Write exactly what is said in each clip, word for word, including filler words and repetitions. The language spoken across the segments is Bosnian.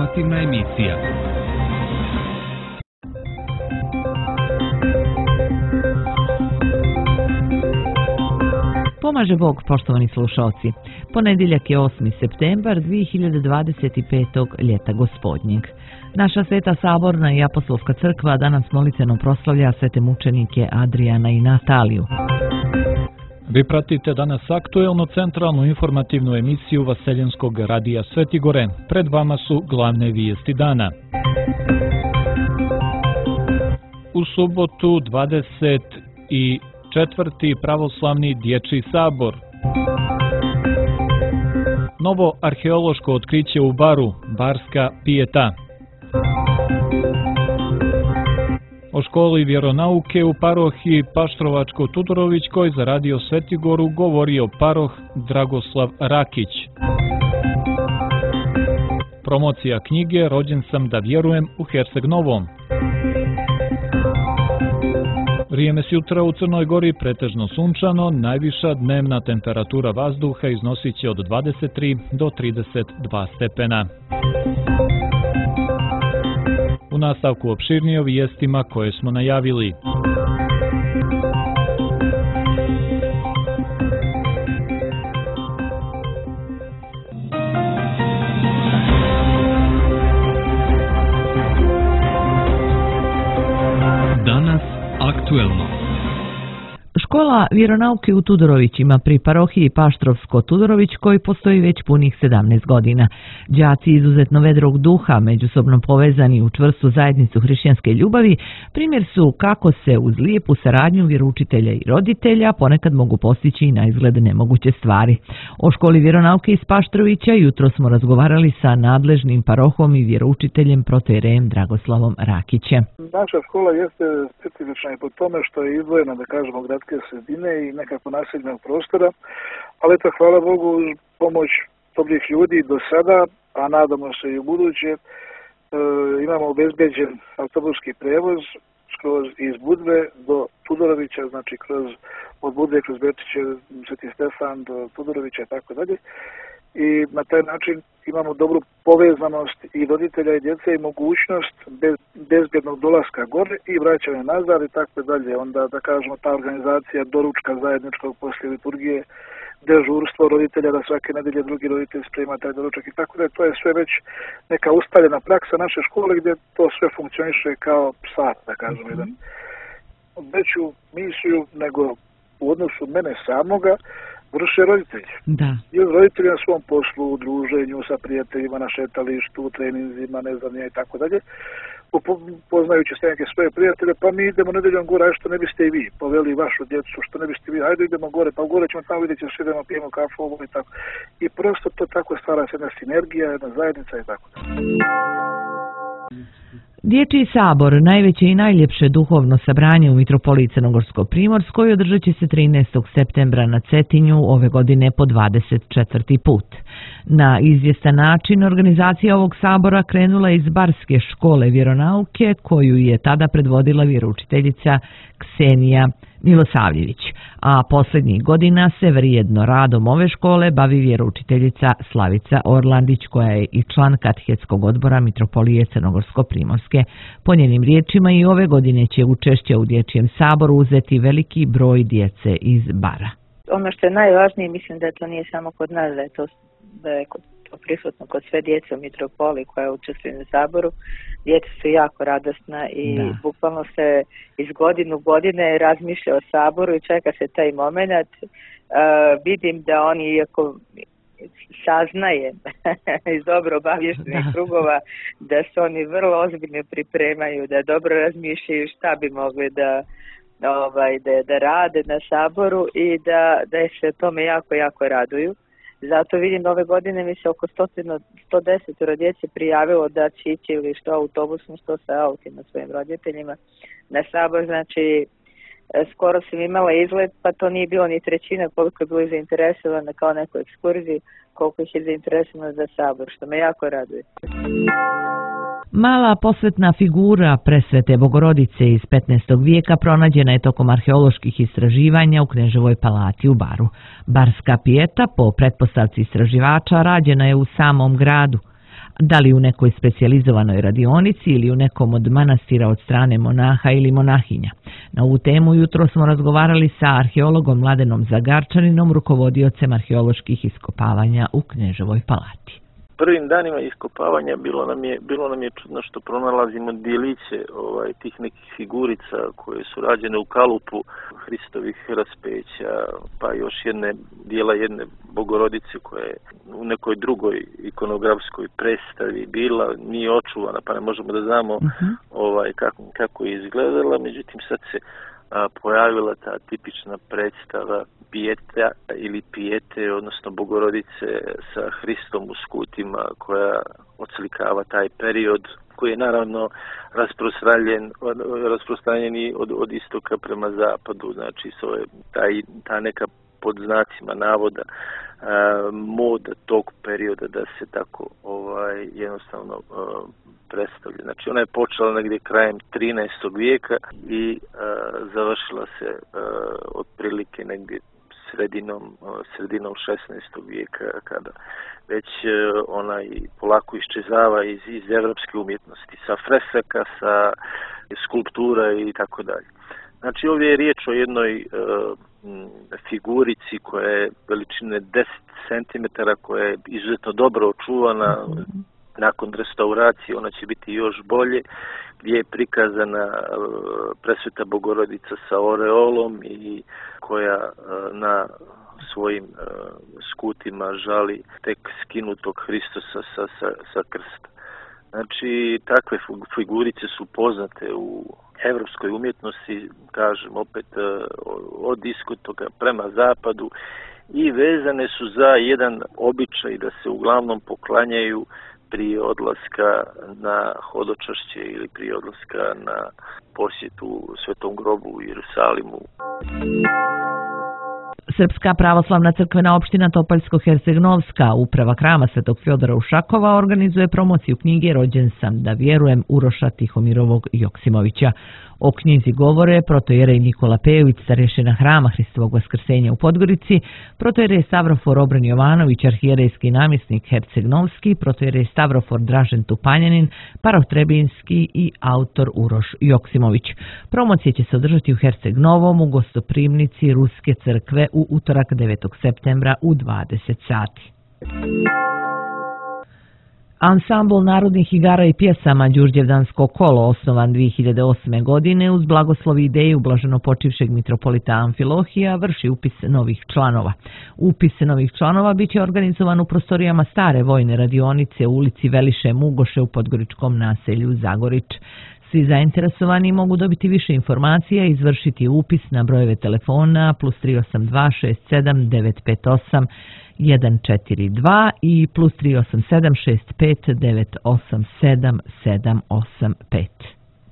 Informativna emisija. Pomaže Bog, poštovani slušalci. Ponedjeljak je osmi septembar dvije hiljade dvadeset petog. ljeta gospodnjeg. Naša Sveta Saborna i Apostolska crkva danas molitveno proslavlja svete mučenike Adrijana i Nataliju. Vi pratite danas aktuelnu centralnu informativnu emisiju Vaseljenskog radija Svetigore. Pred vama su glavne vijesti dana. U subotu dvadeset četvrti pravoslavni dječji sabor. Novo arheološko otkriće u Baru, Barska pijeta. O školi vjeronauke u parohiji Paštrovačko-Tudorovićkoj za radio Svetigoru govorio paroh Dragoslav Rakić. Promocija knjige Rođen sam da vjerujem u Herceg Novom. Vrijeme s jutra u Crnoj Gori pretežno sunčano, najviša dnevna temperatura vazduha iznosit će od dvadeset tri do trideset dva stepena. U nastavku opširnije o vijestima koje smo najavili. Danas aktuelno. Škola vjeronauke u Tudorovićima pri parohiji Paštrovsko-Tudorovićkoj postoji već punih sedamnaest godina. Đaci izuzetno vedrog duha, međusobno povezani u čvrstu zajednicu hrišćanske ljubavi, primjer su kako se uz lijepu saradnju vjeroučitelja i roditelja ponekad mogu postići i na izgled nemoguće stvari. O školi vjeronauke iz Paštrovića jutro smo razgovarali sa nadležnim parohom i vjeroučiteljem protoijerejem Dragoslavom Rakićem. Naša škola jeste specifična i po tome što je izdvojena, da kažemo, gradske sredine i nekako naseljenog prostora, ali to hvala Bogu uz pomoć dobrih ljudi do sada, a nadamo se i u buduće, e, imamo obezbeđen autobuski prevoz kroz iz Budve do Tudorovića, znači kroz od Budve kroz Berčiće, Sveti Stefan do Tudorovića i tako dalje. I na taj način imamo dobru povezanost i roditelja i djece i mogućnost bez, bezbjednog dolaska gore i vraćanja nazad i tako dalje. Onda, da kažemo, ta organizacija doručka zajedničkog poslije liturgije, dežurstvo roditelja da svake nedelje drugi roditelj sprema taj doručak i tako dalje. To je sve već neka ustaljena praksa naše škole gdje to sve funkcioniše kao sat, da kažemo, jedan veću misiju nego u odnosu mene samoga vrše roditelji. Da. I roditelji na svom poslu, u druženju sa prijateljima, na šetalištu, u treninzima, ne znam ja i tako dalje, poznajući sve neke svoje prijatelje, pa mi idemo nedeljom gore, a što ne biste i vi poveli vašu djecu, što ne biste vi, ajde idemo gore, pa gore ćemo tamo vidjeti, što idemo, pijemo kafu, ovo i tako. I prosto to tako stvara se jedna sinergija, jedna zajednica i tako. Dječji sabor, najveće i najljepše duhovno sabranje u Mitropoliji Crnogorsko-Primorskoj, održat će se trinaestog septembra na Cetinju ove godine po dvadeset četvrti put. Na izvjestan način organizacija ovog sabora krenula iz Barske škole vjeronauke, koju je tada predvodila vjeroučiteljica Ksenija Milosavljević, a posljednjih godina se vrijedno radom ove škole bavi vjeroučiteljica Slavica Orlandić, koja je i član katehetskog odbora Mitropolije Crnogorsko-Primorske. Po njenim riječima i ove godine će učešće u dječjem saboru uzeti veliki broj djece iz Bara. Ono što je najvažnije, mislim da to nije samo kod nas, da je to, da je to prisutno kod sve djece u Mitropoliji koja učestvuju na saboru. Djeca su jako radosna i da. Bukvalno se iz godine u godine razmišlja o saboru i čeka se taj moment. Uh, vidim da oni, iako saznaje iz dobro obavještenih krugova, da se oni vrlo ozbiljno pripremaju, da dobro razmišljaju šta bi mogli da ovaj da, da rade na saboru i da, da se tome jako, jako raduju. Zato vidim ove godine mi se oko sto deset djece prijavilo da će ići ili što autobusom, što sa autima svojim roditeljima na sabor. Znači, skoro sam imala izlet, pa to nije bilo ni trećina koliko je bilo zainteresovano kao neko ekskurziji, koliko ih je zainteresovano za sabor, što me jako raduje. Mala posvetna figura presvete Bogorodice iz petnaestog vijeka pronađena je tokom arheoloških istraživanja u Kneževoj palati u Baru. Barska pijeta, po pretpostavci istraživača, rađena je u samom gradu. da li u nekoj specijalizovanoj radionici ili u nekom od manastira od strane monaha ili monahinja. Na ovu temu jutro smo razgovarali sa arheologom Mladenom Zagarčaninom, rukovodiocem arheoloških iskopavanja u Kneževoj palati. Prvim danima iskopavanja bilo nam je, bilo nam je čudno što pronalazimo dijeliće ovaj, tih nekih figurica koje su rađene u kalupu Hristovih raspeća, pa još jedne dijela jedne Bogorodice koja je u nekoj drugoj ikonografskoj predstavi bila, nije očuvana, pa ne možemo da znamo uh-huh. ovaj, kako, kako je izgledala. Međutim, sad se a, pojavila ta tipična predstava Pijeta ili Pijete, odnosno Bogorodice sa Hristom u skutima, koja odslikava taj period koji je naravno rasprostranjen, rasprostranjeni od, od istoka prema zapadu, znači je taj, ta neka pod znacima navoda a, moda tog perioda da se tako ovaj jednostavno a, predstavlja. Znači ona je počela negdje krajem trinaestog vijeka i a, završila se a, otprilike negdje sredinom, sredinom šesnaestog vijeka, kada već ona i polako iščezava iz, iz evropske umjetnosti, sa fresaka, sa skulptura i tako dalje. Znači ovdje je riječ o jednoj e, figurici koja je veličine deset centimetara, koja je izuzetno dobro očuvana. Nakon restauracije ona će biti još bolje, gdje je prikazana Presveta Bogorodica sa oreolom i koja na svojim skutima žali tek skinutog Hristosa sa, sa, sa krsta. Znači, takve figurice su poznate u evropskoj umjetnosti, kažem opet, od istoka prema zapadu i vezane su za jedan običaj da se uglavnom poklanjaju prije odlaska na hodočašće ili prije odlaska na posjetu Svetom grobu u Jerusalimu. Srpska pravoslavna crkvena opština Topoljsko-Hercegnovska, uprava Hrama Svetog Fjodora Ušakova, organizuje promociju knjige Rođen sam da vjerujem Uroša Tihomirovog Joksimovića. O knjizi govore protojerej Nikola Pejović, starješina Hrama Hristovog Vaskrsenja u Podgorici, protojerej Stavrofor Obren Jovanović, arhijerejski namjesnik Hercegnovski, protojerej Stavrofor Dražen Tupanjanin, paroh Trebinski i autor Uroš Joksimović. Promocije će se održati u Herceg-Novom u gostoprimnici Ruske crkve u utorak devetog septembra u dvadeset sati. Ansambl narodnih igara i pjesama Đurđevdansko kolo, osnovan dvije hiljade osme. godine uz blagoslov i ideju blaženopočivšeg mitropolita Amfilohija, vrši upis novih članova. Upis novih članova biće organizovan u prostorijama stare vojne radionice u ulici Veliše Mugoše u podgoričkom naselju Zagorič. Svi zainteresovani mogu dobiti više informacija i izvršiti upis na brojeve telefona plus tri osam dva šest sedam devet pet osam jedan četiri dva i plus tri osam sedam šest pet devet osam sedam sedam osam pet.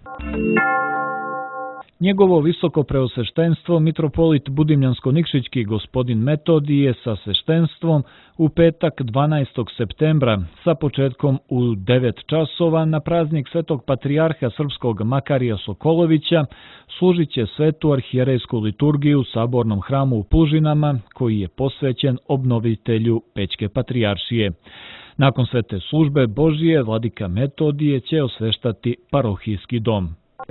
Njegovo visoko preosveštenstvo mitropolit Budimljansko-Nikšićki gospodin Metodije sa sveštenstvom u petak dvanaestog septembra sa početkom u devet časova na praznik Svetog patrijarha srpskog Makarija Sokolovića služit će svetu arhijerejsku liturgiju u sabornom hramu u Plužinama, koji je posvećen obnovitelju Pećke patrijaršije. Nakon svete službe Božije, vladika Metodije će osveštati parohijski dom.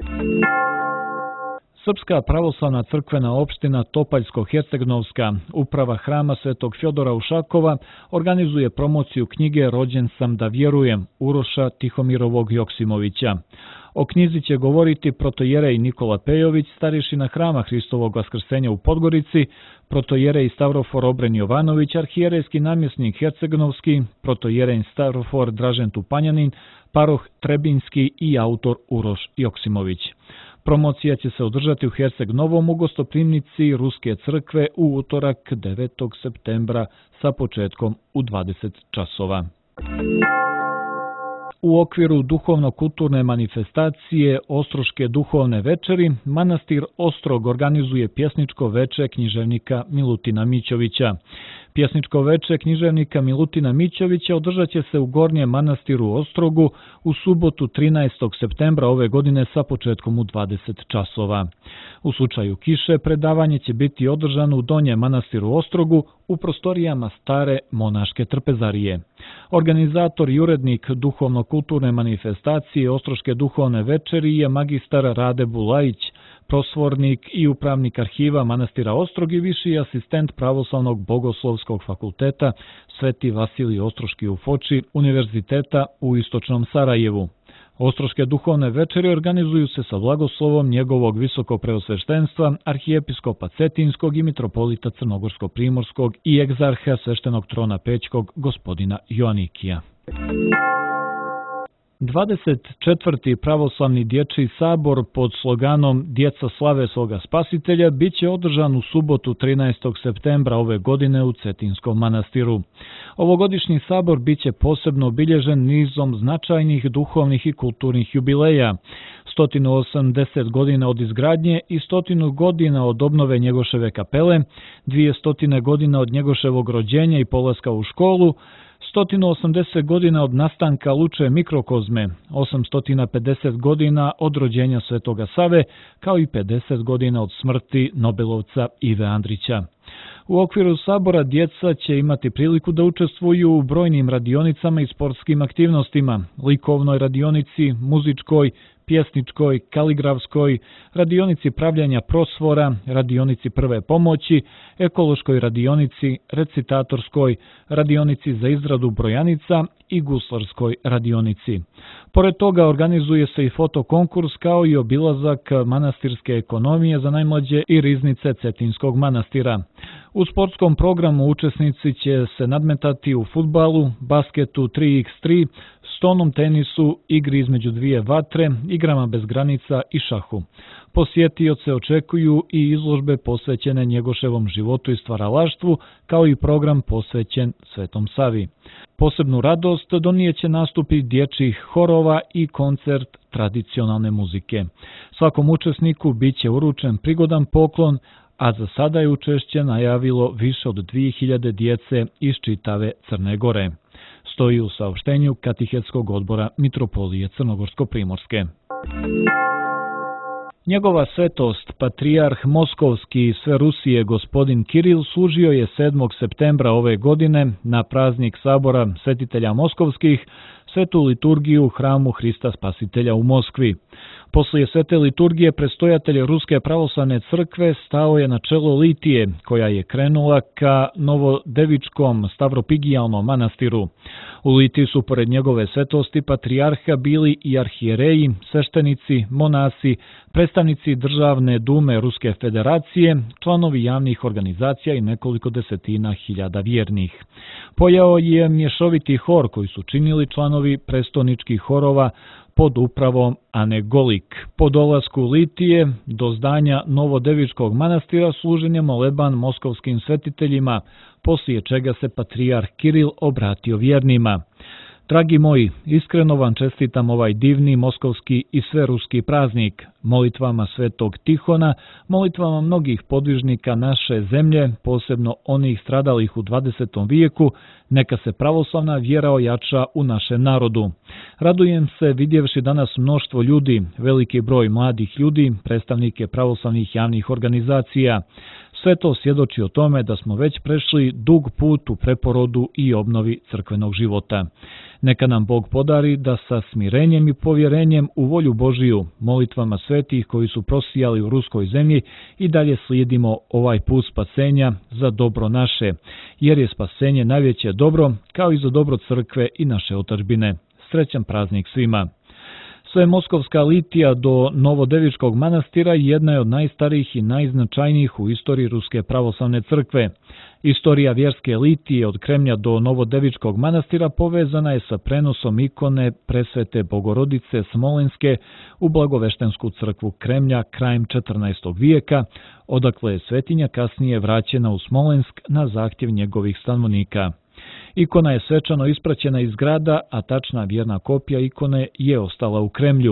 Srpska pravoslavna crkvena opština Topaljsko-Hercegnovska, uprava Hrama Svetog Fjodora Ušakova, organizuje promociju knjige Rođen sam da vjerujem Uroša Tihomirovog Joksimovića. O knjizi će govoriti protojerej Nikola Pejović, starješina Hrama Hristovog Vaskrsenja u Podgorici, protojerej Stavrofor Obren Jovanović, arhijerejski namjesnik Hercegnovski, protojerej Stavrofor Dražen Tupanjanin, paroh Trebinski i autor Uroš Joksimović. Promocija će se održati u Herceg-Novom u gostoprimnici Ruske crkve u utorak devetog septembra sa početkom u dvadeset časova. U okviru duhovno-kulturne manifestacije Ostroške duhovne večeri, manastir Ostrog organizuje pjesničko veče književnika Milutina Mićovića. Pjesničko veče književnika Milutina Mićovića održat će se u Gornjem manastiru Ostrogu u subotu trinaestog septembra ove godine sa početkom u dvadeset časova. U slučaju kiše predavanje će biti održano u Donjem manastiru Ostrogu u prostorijama stare monaške trpezarije. Organizator i urednik duhovno-kulturne manifestacije Ostroške duhovne večeri je magistar Rade Bulajić, prosvornik i upravnik arhiva manastira Ostrog i viši asistent Pravoslavnog bogoslovskog fakulteta Sveti Vasilij Ostroški u Foči Univerziteta u Istočnom Sarajevu. Ostroške duhovne večeri organizuju se sa blagoslovom njegovog visokopreosveštenstva, arhijepiskopa Cetinskog i mitropolita Crnogorsko-primorskog i egzarha sveštenog trona Pećkog gospodina Joanikija. dvadeset četvrti pravoslavni dječji sabor pod sloganom Djeca slave svoga spasitelja bit će održan u subotu trinaestog septembra ove godine u Cetinskom manastiru. Ovogodišnji sabor bit će posebno obilježen nizom značajnih duhovnih i kulturnih jubileja, sto osamdeset godina od izgradnje i sto godina od obnove Njegoševe kapele, dvjesto godina od Njegoševog rođenja i polaska u školu, sto osamdeset godina od nastanka Luče mikrokozme, osamsto pedeset godina od rođenja Svetoga Save, kao i pedeset godina od smrti Nobelovca Ive Andrića. U okviru sabora djeca će imati priliku da učestvuju u brojnim radionicama i sportskim aktivnostima, likovnoj radionici, muzičkoj, pjesničkoj, kaligrafskoj, radionici pravljanja prosvora, radionici prve pomoći, ekološkoj radionici, recitatorskoj, radionici za izradu brojanica i guslarskoj radionici. Pored toga organizuje se i fotokonkurs kao i obilazak manastirske ekonomije za najmlađe i riznice Cetinskog manastira. U sportskom programu učesnici će se nadmetati u fudbalu, basketu tri iks tri, stonom tenisu, igri između dvije vatre, igrama bez granica i šahu. Posjetioce očekuju i izložbe posvećene Njegoševom životu i stvaralaštvu, kao i program posvećen Svetom Savi. Posebnu radost donijeće nastupi dječjih horova i koncert tradicionalne muzike. Svakom učesniku bit će uručen prigodan poklon, a za sada je učešće najavilo više od dvije hiljade djece iz čitave Crne Gore. Stoji u saopštenju Katehetskog odbora Mitropolije Crnogorsko-primorske. Njegova svetost, patrijarh Moskovski i sve Rusije gospodin Kiril služio je sedmog septembra ove godine na praznik sabora svetitelja Moskovskih svetu liturgiju u hramu Hrista Spasitelja u Moskvi. Poslije svete liturgije predstojatelj Ruske pravoslavne crkve stao je na čelo litije koja je krenula ka Novodevičkom Stavropigijalnom manastiru. U litiji su pored njegove svetosti patrijarha bili i arhijereji, sveštenici, monasi, predstavnici Državne dume Ruske federacije, članovi javnih organizacija i nekoliko desetina hiljada vjernih. Pojao je mješoviti hor koji su činili članovi prestoničkih horova pod upravom Ane Golik. Po dolasku litije do zdanja Novodevičkog manastira služen je moleban moskovskim svetiteljima, poslije čega se patrijarh Kiril obratio vjernima. Dragi moji, iskreno vam čestitam ovaj divni moskovski i sveruski praznik. Molitvama svetog Tihona, molitvama mnogih podvižnika naše zemlje, posebno onih stradalih u dvadesetom vijeku, neka se pravoslavna vjera ojača u našem narodu. Radujem se vidjevši danas mnoštvo ljudi, veliki broj mladih ljudi, predstavnike pravoslavnih javnih organizacija. Sve to svjedoči o tome da smo već prešli dug put u preporodu i obnovi crkvenog života. Neka nam Bog podari da sa smirenjem i povjerenjem u volju Božiju, molitvama svetih koji su prosijali u ruskoj zemlji i dalje slijedimo ovaj put spasenja za dobro naše, jer je spasenje najveće dobro, kao i za dobro crkve i naše otadžbine. Srećan praznik svima! Sve moskovska litija do Novodevičkog manastira jedna je od najstarijih i najznačajnijih u istoriji Ruske pravoslavne crkve. Istorija vjerske litije od Kremlja do Novodevičkog manastira povezana je sa prenosom ikone presvete Bogorodice Smolenske u Blagoveštensku crkvu Kremlja krajem četrnaestog vijeka, odakle je svetinja kasnije vraćena u Smolensk na zahtjev njegovih stanovnika. Ikona je svečano ispraćena iz grada, a tačna vjerna kopija ikone je ostala u Kremlju.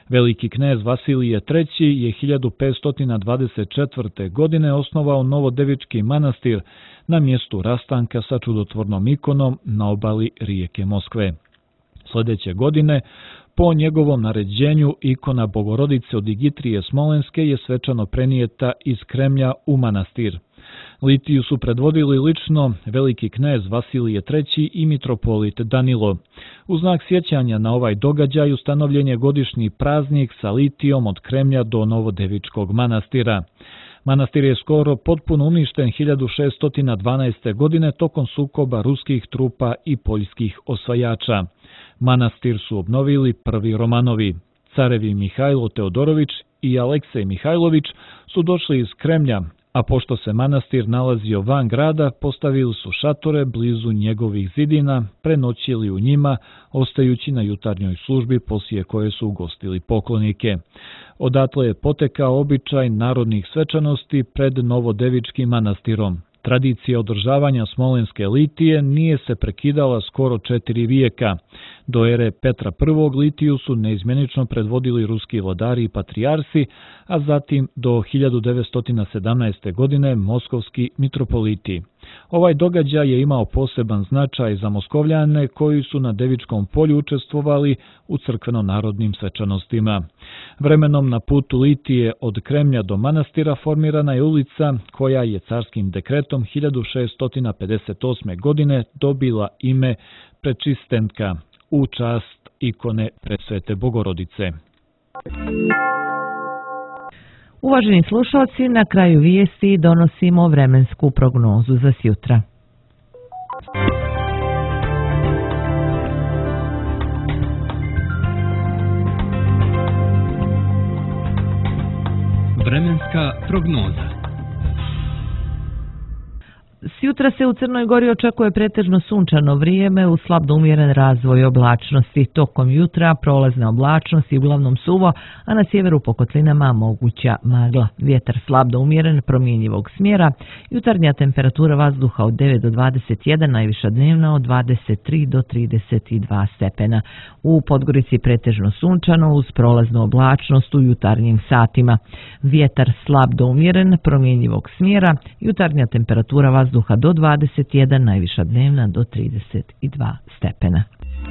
Veliki knez Vasilije treći je hiljadu petsto dvadeset četvrte. godine osnovao Novodevički manastir na mjestu rastanka sa čudotvornom ikonom na obali rijeke Moskve. Sljedeće godine, po njegovom naređenju, ikona Bogorodice od Digitrije Smolenske je svečano prenijeta iz Kremlja u manastir. Litiju su predvodili lično veliki knez Vasilije treći. i mitropolit Danilo. U znak sjećanja na ovaj događaj ustanovljen je godišnji praznik sa litijom od Kremlja do Novodevičkog manastira. Manastir je skoro potpuno uništen hiljadu šeststo dvanaeste. godine tokom sukoba ruskih trupa i poljskih osvajača. Manastir su obnovili prvi Romanovi. Carevi Mihajlo Teodorović i Aleksej Mihajlović su došli iz Kremlja, a pošto se manastir nalazio van grada, postavili su šatore blizu njegovih zidina, prenoćili u njima, ostajući na jutarnjoj službi poslije koje su ugostili poklonike. Odatle je potekao običaj narodnih svečanosti pred Novodevičkim manastirom. Tradicija održavanja Smolenske litije nije se prekidala skoro četiri vijeka. Do ere Petra prvog. litiju su neizmjenično predvodili ruski vladari i patrijarsi, a zatim do hiljadu devetsto sedamnaeste. godine moskovski mitropoliti. Ovaj događaj je imao poseban značaj za Moskovljane koji su na Devičkom polju učestvovali u crkveno-narodnim svečanostima. Vremenom na putu litije od Kremlja do manastira formirana je ulica koja je carskim dekretom hiljadu šeststo pedeset osme. godine dobila ime Prečistenka u čast ikone Presvete Bogorodice. Uvaženi slušalci, na kraju vijesti donosimo vremensku prognozu za sjutra. Vremenska prognoza. Sjutra se u Crnoj Gori očekuje pretežno sunčano vrijeme uz slab do umjeren razvoj oblačnosti. Tokom jutra prolazna oblačnost i uglavnom suvo, a na sjeveru po kotlinama moguća magla. Vjetar slab do umjeren promjenjivog smjera. Jutarnja temperatura vazduha od devet do dvadeset jedan, najviša dnevna od dvadeset tri do trideset dva stepena. U Podgorici pretežno sunčano uz prolaznu oblačnost u jutarnjim satima. Vjetar slab do umjeren promjenjivog smjera. Jutarnja temperatura vazduha Vazduha do dvadeset jedan, najviša dnevna do trideset dva stepena.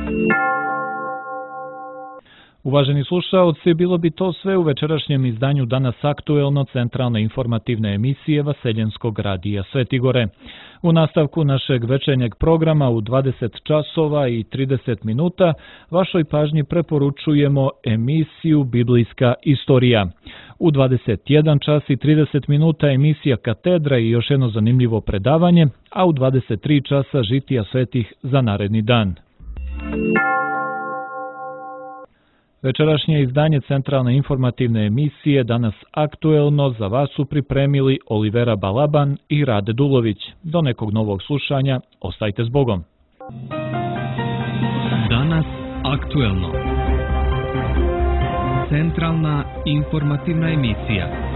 Uvaženi slušaoci, bilo bi to sve u večerašnjem izdanju Danas aktuelno centralne informativne emisije Vaseljenskog radija Svetigore. U nastavku našeg večernjeg programa u dvadeset časova i trideset minuta vašoj pažnji preporučujemo emisiju Biblijska istorija. U dvadeset jedan čas i trideset minuta emisija Katedra i još jedno zanimljivo predavanje, a u dvadeset tri časa žitija svetih za naredni dan. Večerašnje izdanje centralne informativne emisije Danas aktuelno za vas su pripremili Olivera Balaban i Rade Dulović. Do nekog novog slušanja, ostajte s Bogom. Danas aktuelno. Centralna informativna emisija.